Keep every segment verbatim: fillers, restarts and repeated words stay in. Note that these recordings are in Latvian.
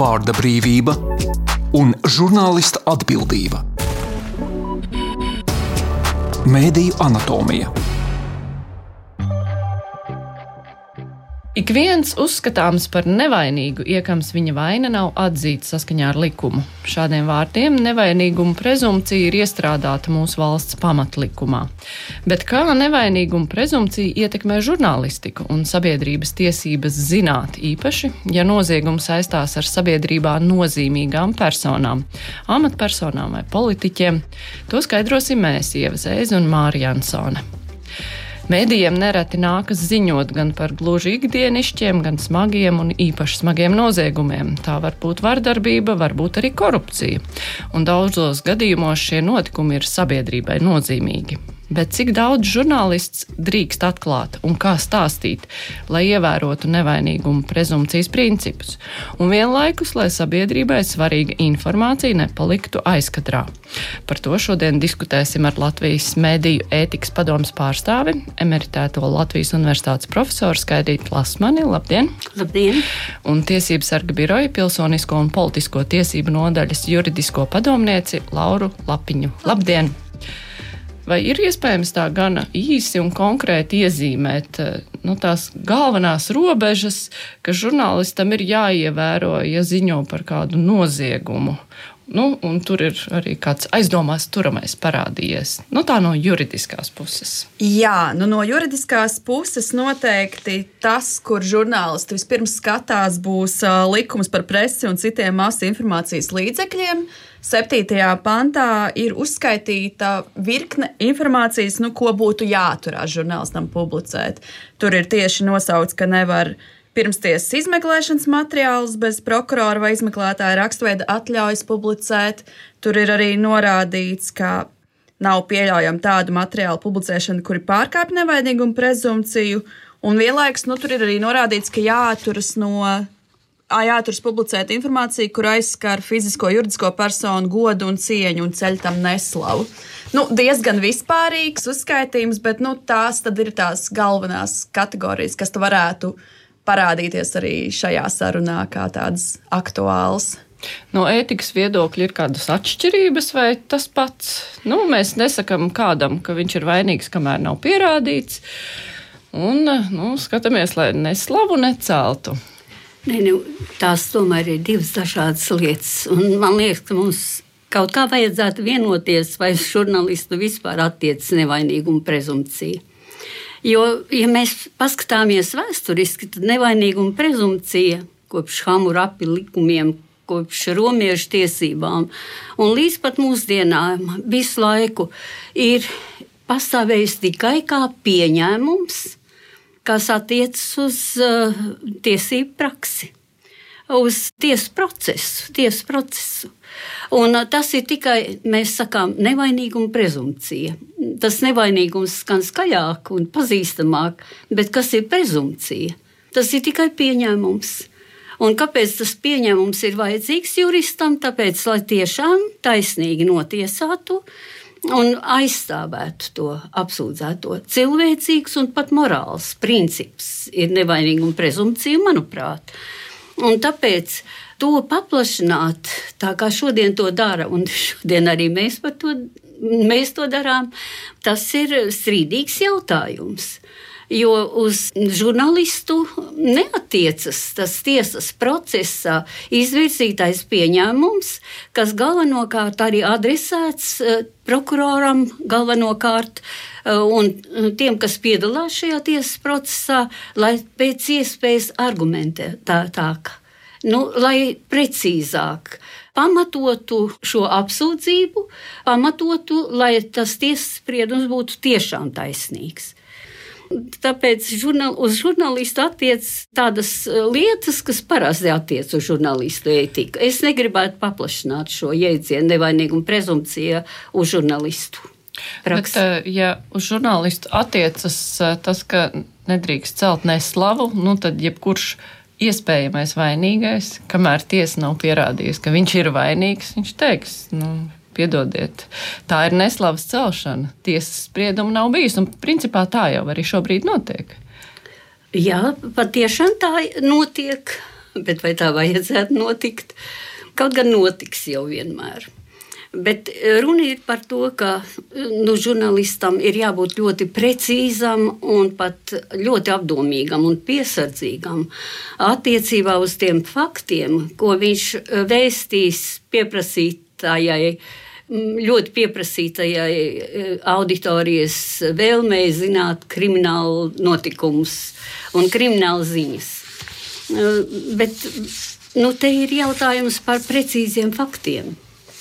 vārda brīvība un žurnālista atbildība. Mēdīju anatomija. Ik viens uzskatāms par nevainīgu, iekams viņa vaina nav atzīta saskaņā ar likumu. Šādiem vārdiem nevainīguma prezumpcija ir iestrādāta mūsu valsts pamatlikumā. Bet kā nevainīguma prezumpcija ietekmē žurnālistiku un sabiedrības tiesības zināt, īpaši, ja noziegums saistās ar sabiedrībā nozīmīgām personām, amatpersonām vai politiķiem? To skaidrosim mēs, Ieva Zēze un Māra Jansone. Mēdījiem nereti nākas ziņot gan par gluži ikdienišķiem, gan smagiem un īpaši smagiem noziegumiem. Tā var būt vardarbība, varbūt arī korupcija. Un daudzos gadījumos šie notikumi ir sabiedrībai nozīmīgi. Bet cik daudz žurnālists drīkst atklāt un kā stāstīt, lai ievērotu nevainīguma prezumpcijas principus, un vienlaikus, lai sabiedrībai svarīga informācija nepaliktu aizkadrā. Par to šodien diskutēsim ar Latvijas Mēdīju ētikas padomes pārstāvi, emeritēto Latvijas Universitātes profesoru Skaidrīti Lasmani. Labdien! Labdien! Un Tiesības sarga biroja pilsonisko un politisko tiesību nodaļas juridisko padomnieci Lauru Lapiņu. Labdien! Vai ir iespējams tā gana īsi un konkrēti iezīmēt nu, tās galvenās robežas, ka žurnālistam ir jāievēro, ja ziņo par kādu noziegumu? Nu, un tur ir arī kāds aizdomās turamais parādījies. Nu, tā no juridiskās puses. Jā, nu no juridiskās puses noteikti tas, kur žurnālisti vispirms skatās, būs uh, likums par presi un citiem masu informācijas līdzekļiem. Septītajā pantā ir uzskaitīta virkne informācijas, nu, ko būtu jāturās žurnālistam publicēt. Tur ir tieši nosauts, ka nevar pirmstiesas izmeklēšanas materiālus bez prokurora vai izmeklētāja rakstveida atļaujas publicēt. Tur ir arī norādīts, ka nav pieļaujama tādu materiālu publicēšana, kuri pārkāpj nevainīguma prezumpciju. Un vienlaikus nu, tur ir arī norādīts, ka jāturas no jāturas publicēt informāciju, kur aizskar fizisko, juridisko personu godu un cieņu un ceļ tam neslavu. Nu, diezgan vispārīgs uzskaitījums, bet nu, tās tad ir tās galvenās kategorijas, kas tu varētu parādīties arī šajā sarunā kā tādas aktuālas. No ētikas viedokļa ir kādas atšķirības vai tas pats? Nu, mēs nesakam kādam, ka viņš ir vainīgs, kamēr nav pierādīts. Un nu, skatāmies, lai neslavu neceltu. Ne, nu, tās tomēr ir divas dažādas lietas. Un man liekas, ka mums kaut kā vajadzētu vienoties, vai žurnālistu vispār attiecas nevainīguma prezumpcija. Jo, ja mēs paskatāmies vēsturiski, tad nevainīguma prezumpcija kopš Hammurapi likumiem, kopš romiešu tiesībām un līdz pat mūsdienām visu laiku ir pastāvējusi tikai kā pieņēmums, kas attiecas uz uh, tiesību praksi, uz tiesu procesu, tiesu procesu. Un uh, tas ir tikai, mēs sakām, nevainīguma prezumpcija. Tas nevainīgums skan skaļāk un pazīstamāk, bet kas ir prezumpcija? Tas ir tikai pieņēmums. Un kāpēc tas pieņēmums ir vajadzīgs juristam? Tāpēc, lai tiešām taisnīgi notiesātu un aizstāvētu to apsūdzēto. Cilvēcīgs un pat morāls princips ir nevainīguma prezumpcija, manuprāt. Un tāpēc to paplašināt, tā kā šodien to dara, un šodien arī mēs par to, mēs to darām, tas ir strīdīgs jautājums. Jo uz žurnālistu neatiecas tas tiesas procesā izvirzītais pieņēmums, kas galvenokārt arī adresēts prokuroram galvenokārt un tiem, kas piedalās šajā tiesas procesā, lai pēc iespējas argumentētāk, nu, lai precīzāk pamatotu šo apsūdzību, pamatotu, lai tas tiesas spriedums būtu tiešām taisnīgs. Tāpēc žurnāl, uz žurnālistu attiec tādas lietas, kas parasti attiec uz žurnālistu ētiku. Es negribētu paplašināt šo jēdzienu nevainīguma prezumpcija uz žurnālistu praksi. Bet, ja uz žurnālistu attiecas tas, ka nedrīkst celt neslavu, nu tad jebkurš iespējamais vainīgais, kamēr tiesa nav pierādījusi, ka viņš ir vainīgs, viņš teiks, nu, piedodiet, tā ir neslavas celšana. Tiesas sprieduma nav bijis, un principā tā jau arī šobrīd notiek. Jā, patiešām tā notiek, bet vai tā vajadzētu notikt? Kaut gan notiks jau vienmēr. Bet runa ir par to, ka nu, žurnālistam ir jābūt ļoti precīzam un pat ļoti apdomīgam un piesardzīgam attiecībā uz tiem faktiem, ko viņš vēstīs pieprasītājai, ļoti pieprasītajai auditorijas vēlmei zināt kriminālu notikumus un kriminālu ziņas. Bet nu, te ir jautājums par precīziem faktiem.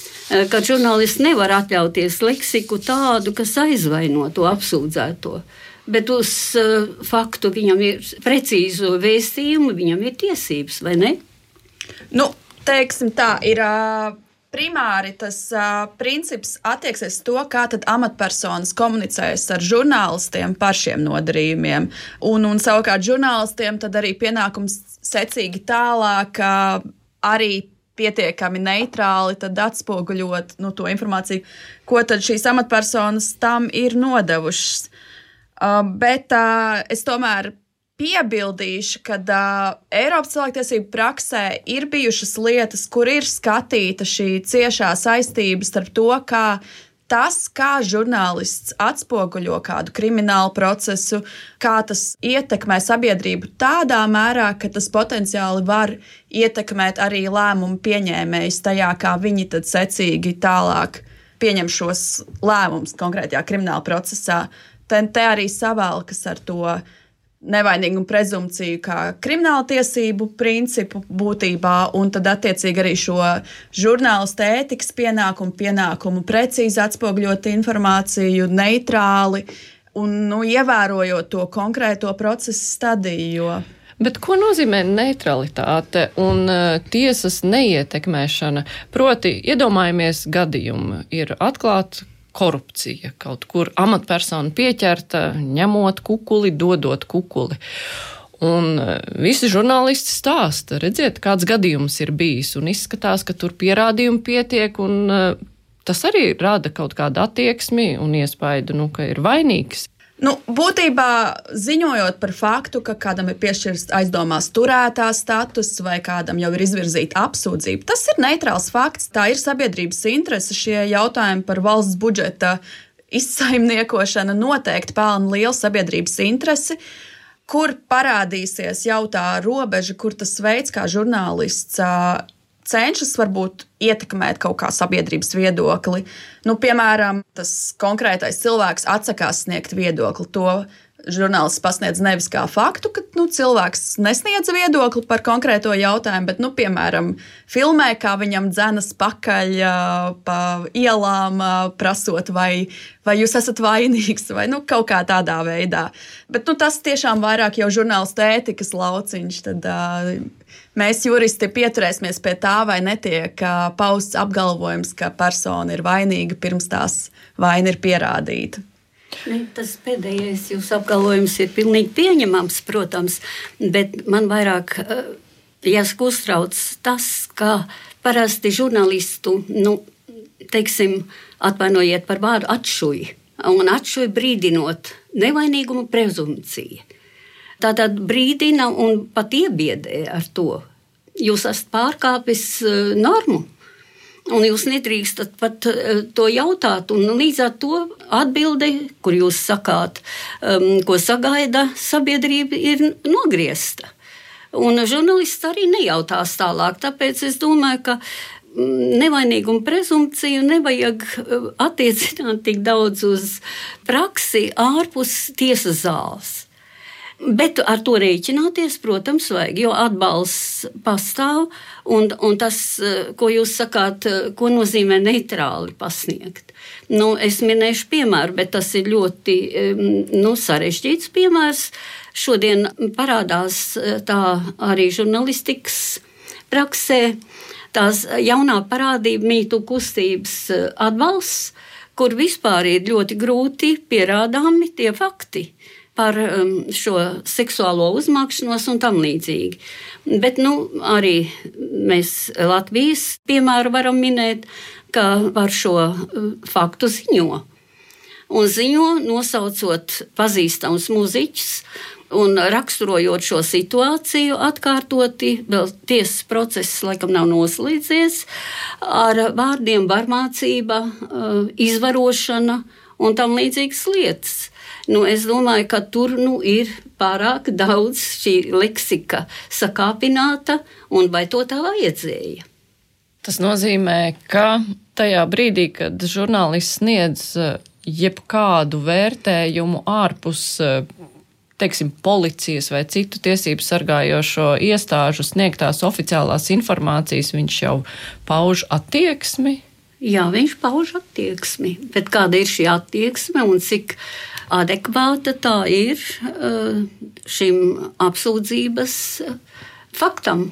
Kad žurnālists nevar atļauties leksiku tādu, kas aizvaino to apsūdzēto, bet uz uh, faktu viņam ir precīzu vēstījumu, viņam ir tiesības, vai ne? Nu, teiksim tā, ir uh, primāri tas uh, princips attieksies to, kā tad amatpersonas komunicēs ar žurnālistiem par šiem nodarījumiem. Un, un savukārt žurnālistiem tad arī pienākums secīgi tālāk uh, arī pietiekami neitrāli tad atspoguļot nu, to informāciju, ko tad šīs amatpersonas tam ir nodevušas. Uh, bet uh, es tomēr piebildīšu, ka uh, Eiropas cilvēktiesību praksē ir bijušas lietas, kur ir skatīta šī ciešā saistība starp to, kā tas, kā žurnālists atspoguļo kādu kriminālu procesu, kā tas ietekmē sabiedrību tādā mērā, ka tas potenciāli var ietekmēt arī lēmumu pieņēmējus tajā, kā viņi tad secīgi tālāk pieņem šos lēmumus konkrētajā krimināla procesā. Te, te arī savalkas ar to nevainīgumu prezumpciju kā krimināla tiesību principu būtībā, un tad attiecīgi arī šo žurnālista ētikas pienākumu, pienākumu precīzi atspoguļot informāciju, neitrāli un nu, ievērojot to konkrēto procesa stadiju. Jo... Bet ko nozīmē neutralitāte un uh, tiesas neietekmēšana? Proti, iedomājamies gadījumu, ir atklāta korupcija, kaut kur amatpersona pieķerta, ņemot kukuli, dodot kukuli. Un visi žurnālisti stāsta, redziet, kāds gadījums ir bijis, un izskatās, ka tur pierādījumi pietiek, un tas arī rada kaut kādu attieksmi un iespaidu, nu, ka ir vainīgs. Nu, būtībā ziņojot par faktu, ka kādam ir piešķirts aizdomās turētā status vai kādam jau ir izvirzīta apsūdzība, tas ir neitrāls fakts. Tā ir sabiedrības interese. Šie jautājumi par valsts budžeta izsaimniekošanu noteikti pelna lielu sabiedrības interesi, kur parādīsies jau tā robeža, kur tas veids, kā žurnālists cenšas varbūt ietekmēt kaut kā sabiedrības viedokli. Nu, piemēram, tas konkrētais cilvēks atsakās sniegt viedokli. To žurnālists pasniedz nevis kā faktu, ka nu, cilvēks nesniedz viedokli par konkrēto jautājumu, bet, nu, piemēram, filmē, kā viņam dzenas pakaļ pa ielām, prasot, vai, vai jūs esat vainīgs, vai nu, kaut kā tādā veidā. Bet nu, tas tiešām vairāk jau žurnālista ētikas lauciņš. Tad uh, mēs juristi pieturēsimies pie tā, vai netiek uh, pausts apgalvojums, ka persona ir vainīga, pirms tās vaina ir pierādīta. Ne, tas pēdējais jūsu apgalvojums ir pilnīgi pieņemams, protams, bet man vairāk jāsaka uztrauc tas, ka parasti žurnālistu, nu, teiksim, atvainojiet par vārdu atšuji, un atšuji brīdinot nevainīgumu prezumpciju. Tātad brīdina un pat iebiedē ar to. Jūs esat pārkāpis normu. Un jūs nedrīkstat pat to jautāt, un līdz ar to atbildi, kur jūs sakāt, um, ko sagaida sabiedrība, ir nogriezta. Un žurnālists arī nejautās tālāk, tāpēc es domāju, ka nevainīguma prezumpciju nevajag attiecināt tik daudz uz praksi ārpus tiesas zāles. Bet ar to rēķināties, protams, vajag, jo atbalsts pastāv, un, un tas, ko jūs sakāt, ko nozīmē neitrāli pasniegt. Nu, es minēšu piemēru, bet tas ir ļoti nu, sarežģīts piemērs. Šodien parādās tā arī žurnālistikas praksē, tās jaunā parādība mītu kustības atbalsts, kur vispār ir ļoti grūti pierādāmi tie fakti par um, šo seksuālo uzmākšanos un tam līdzīgi. Bet nu, arī mēs Latvijas piemēru varam minēt, ka par šo uh, faktu ziņo. un ziņo, nosaucot pazīstams muziķus un raksturojot šo situāciju atkārtoti, vēl tiesas process laikam nav noslēdzies, ar vārdiem varmācība, izvarošana un tam līdzīgas lietas. Nu, es domāju, ka tur nu, ir pārāk daudz šī leksika sakāpināta, un vai to tā vajadzēja? Tas nozīmē, ka tajā brīdī, kad žurnālists sniedz jebkādu vērtējumu ārpus, teiksim, policijas vai citu tiesību sargājošo iestāžu sniegtās oficiālās informācijas, viņš jau pauž attieksmi? Jā, viņš pauž attieksmi, bet kāda ir šī attieksme un cik adekvāta tā ir šim apsūdzības faktam?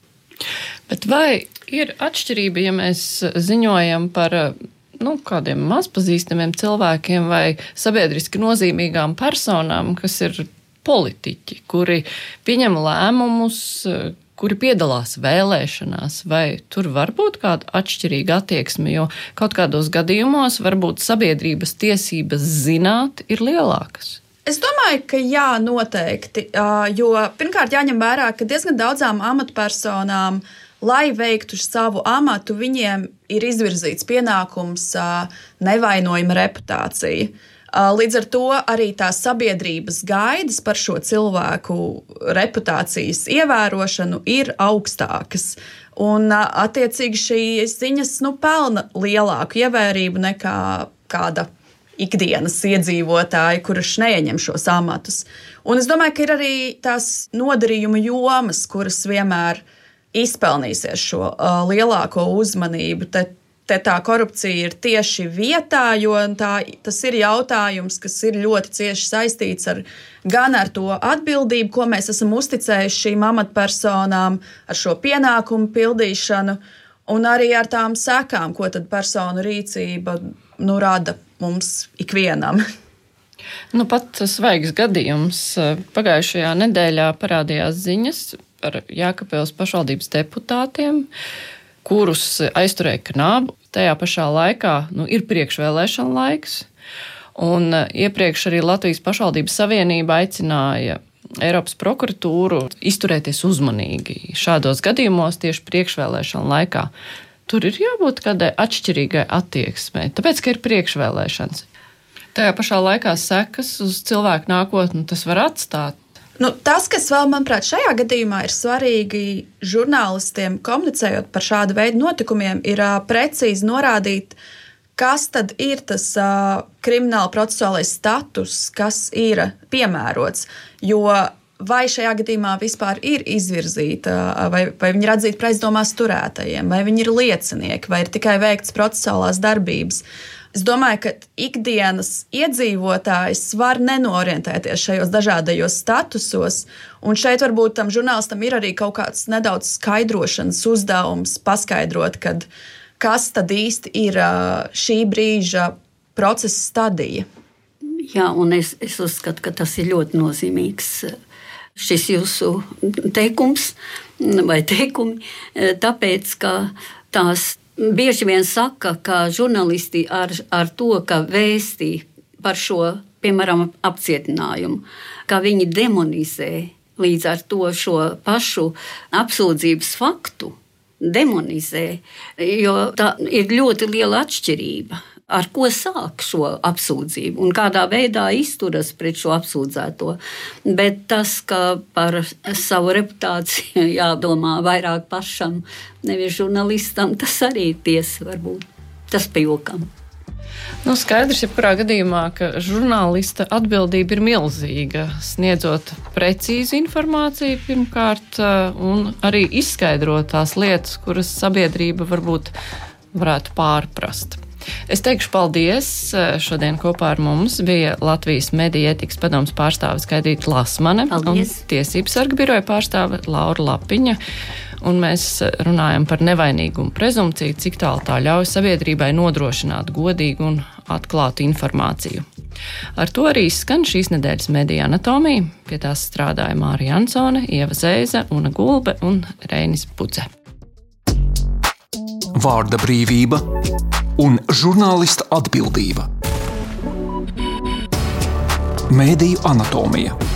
Bet vai ir atšķirība, ja mēs ziņojam par nu, kādiem mazpazīstamiem cilvēkiem vai sabiedriski nozīmīgām personām, kas ir politiķi, kuri pieņem lēmumus, kuri piedalās vēlēšanās, vai tur var būt kāda atšķirīga attieksme, jo kaut kādos gadījumos varbūt sabiedrības tiesības zināt ir lielākas? Es domāju, ka jā, noteikti, jo pirmkārt jāņem vērā, ka diezgan daudzām amatpersonām, lai veiktu savu amatu, viņiem ir izvirzīts pienākums nevainojama reputācija. Līdz ar to arī tās sabiedrības gaidas par šo cilvēku reputācijas ievērošanu ir augstākas. Un attiecīgi šīs ziņas nu, pelna lielāku ievērību nekā kāda ikdienas iedzīvotāji, kurš neieņem šos amatus. Un es domāju, ka ir arī tās nodarījuma jomas, kuras vienmēr izpelnīsies šo uh, lielāko uzmanību. Te, te tā korupcija ir tieši vietā, jo tā, tas ir jautājums, kas ir ļoti cieši saistīts ar, gan ar to atbildību, ko mēs esam uzticējuši šīm amatpersonām, ar šo pienākumu pildīšanu, un arī ar tām sekām, ko tad personu rīcība nu, rada mums ikvienam. Nu, pat svaigs gadījums. Pagājušajā nedēļā parādījās ziņas par Jēkabpils pašvaldības deputātiem, kurus aizturēja knābu. Tajā pašā laikā nu, ir priekšvēlēšana laiks, un iepriekš arī Latvijas pašvaldības savienība aicināja Eiropas prokuratūru izturēties uzmanīgi šādos gadījumos tieši priekšvēlēšana laikā. Tur ir jābūt kādai atšķirīgai attieksmei, tāpēc, ka ir priekšvēlēšanas. Tajā pašā laikā sekas uz cilvēku nākotni tas var atstāt. Nu, tas, kas vēl, manuprāt, šajā gadījumā ir svarīgi žurnālistiem komunicējot par šādu veidu notikumiem, ir uh, precīzi norādīt, kas tad ir tas uh, krimināla procesuālais status, kas ir piemērots. Jo vai šajā gadījumā vispār ir izvirzīta, vai, vai viņi ir atzīti par aizdomās turētajiem, vai viņi ir liecinieki, vai ir tikai veikts procesuālās darbības. Es domāju, ka ikdienas iedzīvotājs var nenorientēties šajos dažādajos statusos, un šeit varbūt tam žurnālistam ir arī kaut kāds nedaudz skaidrošanas uzdevums, paskaidrot, kad, kas tad īsti ir šī brīža procesa stadija. Jā, un es, es uzskatu, ka tas ir ļoti nozīmīgs šis jūsu teikums vai teikumi, tāpēc, ka tās bieži vien saka, ka žurnālisti ar, ar to, ka vēstī par šo, piemēram, apcietinājumu, ka viņi demonizē līdz ar to šo pašu apsūdzības faktu, demonizē, jo tā ir ļoti liela atšķirība. Ar ko sāk šo apsūdzību un kādā veidā izturas pret šo apsūdzēto. Bet tas, ka par savu reputāciju jādomā vairāk pašam, nevis žurnālistam, tas arī ir tiesa varbūt. Tas pajokam. Nu, skaidrs, jebkurā gadījumā, ka žurnālista atbildība ir milzīga, sniedzot precīzu informāciju pirmkārt un arī izskaidrot tās lietas, kuras sabiedrība varbūt varētu pārprast. Es teikšu paldies. Šodien kopā ar mums bija Latvijas mediju ētikas padomes pārstāve Skaidrīta Lasmane un Tiesības sarga biroja pārstāve Laura Lapiņa. Un mēs runājam par nevainīgumu prezumpciju, cik tālu tā ļauj sabiedrībai nodrošināt godīgu un atklātu informāciju. Ar to arī skan šīs nedēļas mediju anatomija. Pie tās strādāja Māra Jansone, Ieva Zēze, Una Gulbe un Reinis Puce. Vārda brīvība un žurnālista atbildība. Mēdīju anatomija.